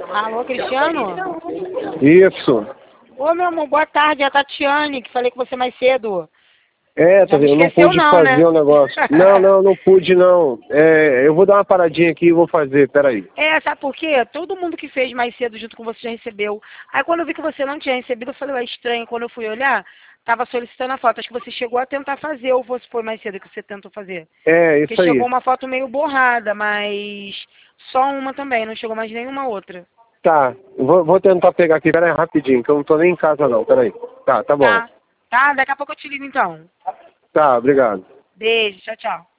Alô, Cristiano? Isso. Ô, meu amor, boa tarde. É a Tatiane, que falei com você mais cedo. É, Já me eu não esqueceu pude não, fazer né? o negócio. Não pude não. Eu vou dar uma paradinha aqui e vou fazer, peraí. Sabe por quê? Todo mundo que fez mais cedo junto com você já recebeu. Aí quando eu vi que você não tinha recebido, eu falei, é estranho. Quando eu fui olhar, tava solicitando a foto. Acho que você chegou a tentar fazer, ou foi mais cedo que você tentou fazer? Porque Isso chegou aí. uma foto meio borrada, mas só uma também, não chegou mais nenhuma outra. Tá, vou tentar pegar aqui, peraí, rapidinho, que eu não tô nem em casa não, peraí. Tá bom. Tá, daqui a pouco eu te ligo então. Tá, obrigado. Beijo, tchau, tchau.